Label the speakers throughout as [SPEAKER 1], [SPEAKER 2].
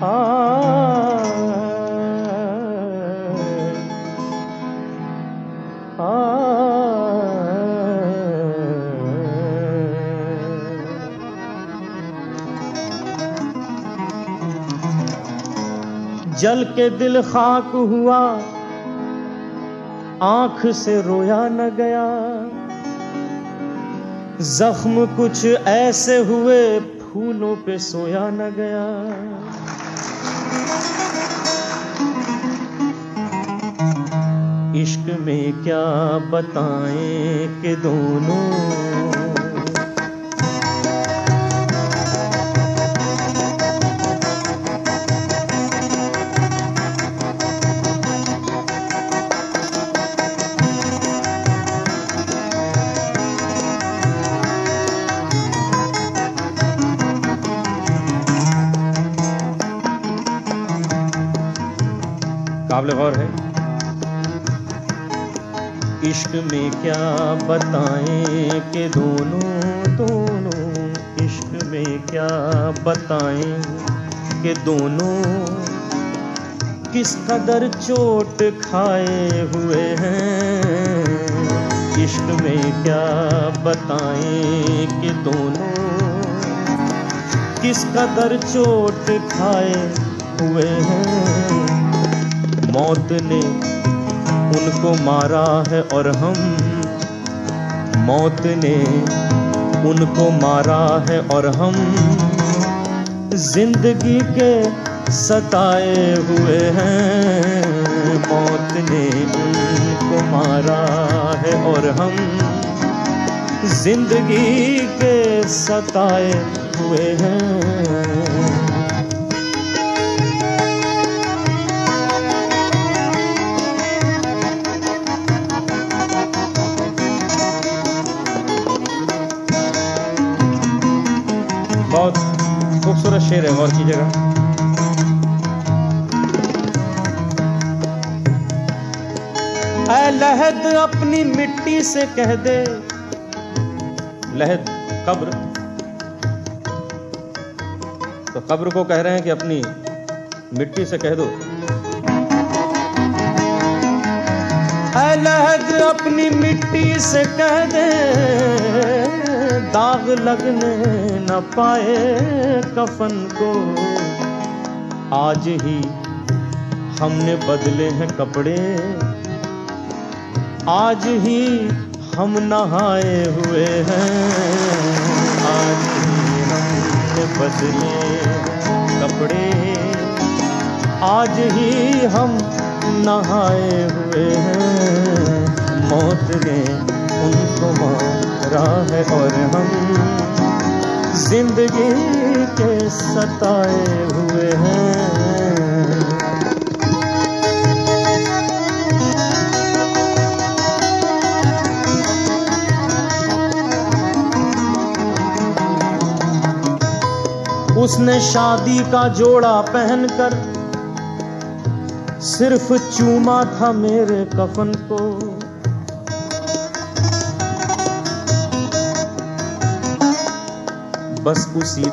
[SPEAKER 1] जल के दिल खाक हुआ, आंख से रोया न गया। जख्म कुछ ऐसे हुए, फूलों पे सोया न गया। इश्क में क्या बताएं कि दोनों काबिल गौर है। इश्क में क्या बताएं कि दोनों इश्क में क्या बताएं कि दोनों किस कदर चोट खाए हुए हैं। इश्क में क्या बताएं कि दोनों किस कदर चोट खाए हुए हैं। मौत ने उनको मारा है और हम, मौत ने उनको मारा है और हम जिंदगी के सताए हुए हैं। मौत ने उनको मारा है और हम जिंदगी के सताए हुए हैं। बहुत खूबसूरत शेर है, गौर कीजिएगा। ऐ लहद अपनी मिट्टी से कह दे, लहद कब्र, तो कब्र को कह रहे हैं कि अपनी मिट्टी से कह दो। ऐ लहद अपनी मिट्टी से कह दे, दाग लगने न पाए कफन को। आज ही हमने बदले हैं कपड़े, आज ही हम नहाए हुए हैं। आज ही हमने बदले कपड़े, आज ही हम नहाए हुए हैं। मौत ने उनको मारा है और हम जिंदगी के सताए हुए हैं। उसने शादी का जोड़ा पहनकर सिर्फ चूमा था मेरे कफन को। बस उसी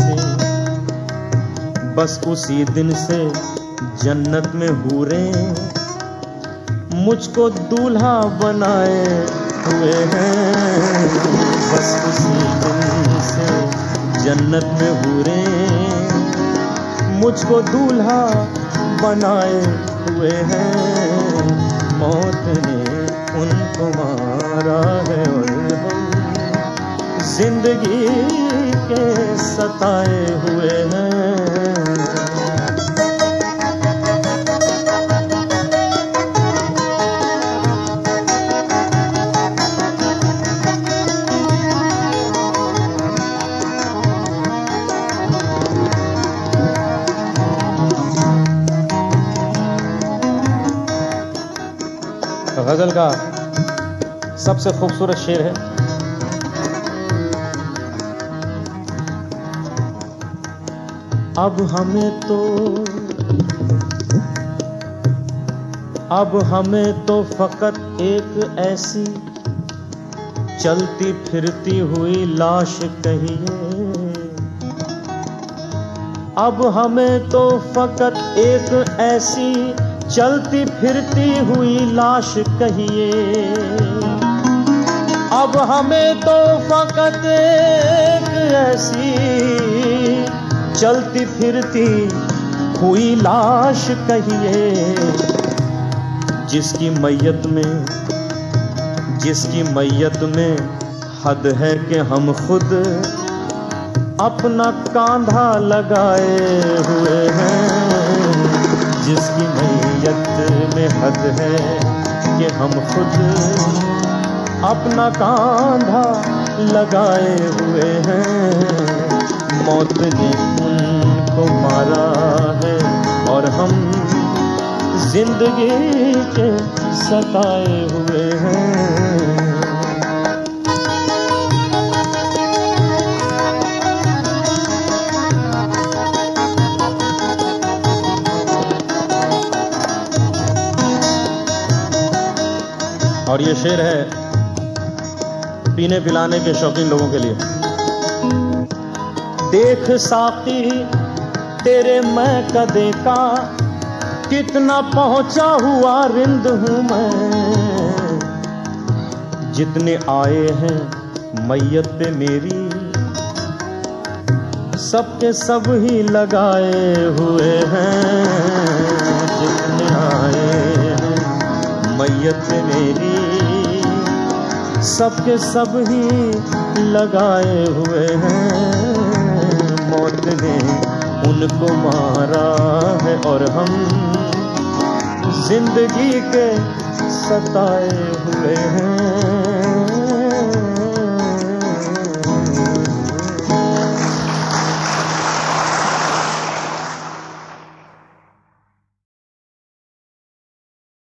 [SPEAKER 1] दिन से जन्नत में हूरे मुझको दूल्हा बनाए हुए हैं। बस उसी दिन से जन्नत में हूरे मुझको दूल्हा बनाए हुए हैं। मौत ने उनको मारा है और हम जिंदगी के सताए हुए हैं। गजल का सबसे खूबसूरत शेर है, अब हमें तो फकत एक ऐसी चलती फिरती हुई लाश कहिए। अब हमें तो फकत एक ऐसी चलती फिरती हुई लाश कहिए। अब हमें तो फकत एक ऐसी चलती फिरती हुई लाश कहिए, जिसकी मैयत में हद है कि हम खुद अपना कांधा लगाए हुए हैं। जिसकी मैयत में हद है कि हम खुद अपना कांधा लगाए हुए हैं। मौत ने उनको मारा है और हम जिंदगी के सताए हुए हैं। और ये शेर है पीने पिलाने के शौकीन लोगों के लिए। देख साकी तेरे मैं कदे का कितना पहुंचा हुआ रिंद हूं मैं। जितने आए हैं मैयत पे मेरी सबके सब ही लगाए हुए हैं। जितने आए हैं मैयत पे मेरी सबके सब ही लगाए हुए हैं। मौत ने उनको मारा है और हम जिंदगी के सताए हुए हैं।